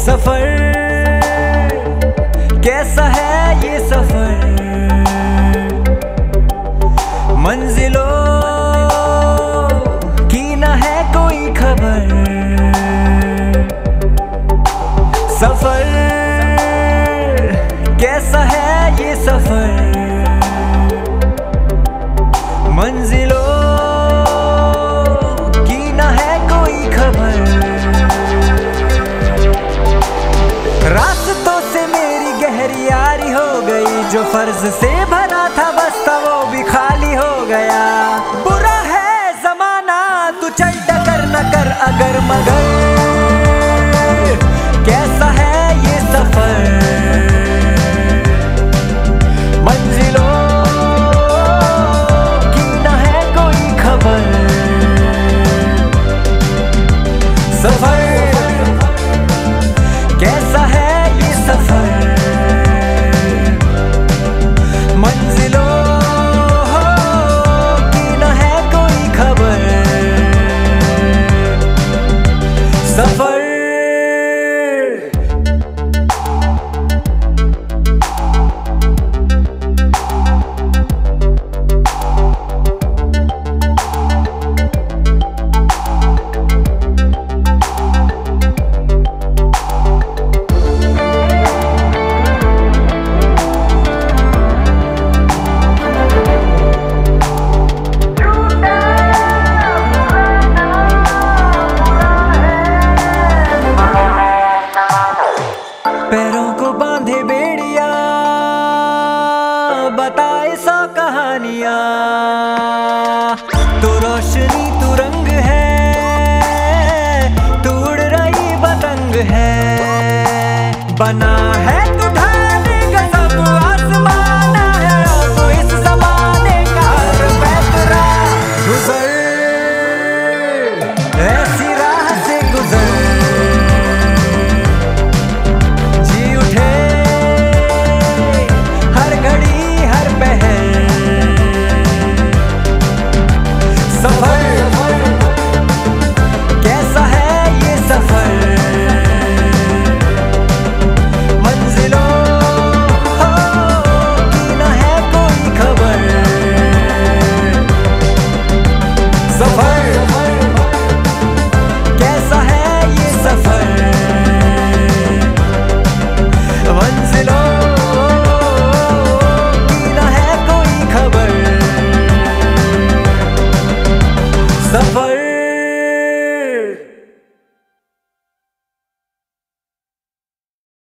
सफर कैसा है ये सफर, मंजिलों की न है कोई खबर। सफर कैसा है ये सफर, मंजिलों की न है कोई खबर। रास्तों से मेरी गहरी यारी हो गई, जो फर्ज से भरा था बस्ता वो भी खाली हो गया। बुरा है जमाना तू चल टकर न कर अगर मगर, कैसा है ये सफर, मंजिलों की न है कोई खबर। सफर कैसा है ये सफर, मंजिलों की न है कोई खबर। सफर पैरों को बांधे बेड़िया, बताए सौ कहानियां। तू रोशनी तू रंग है, तू उड़ रही पतंग है। बना है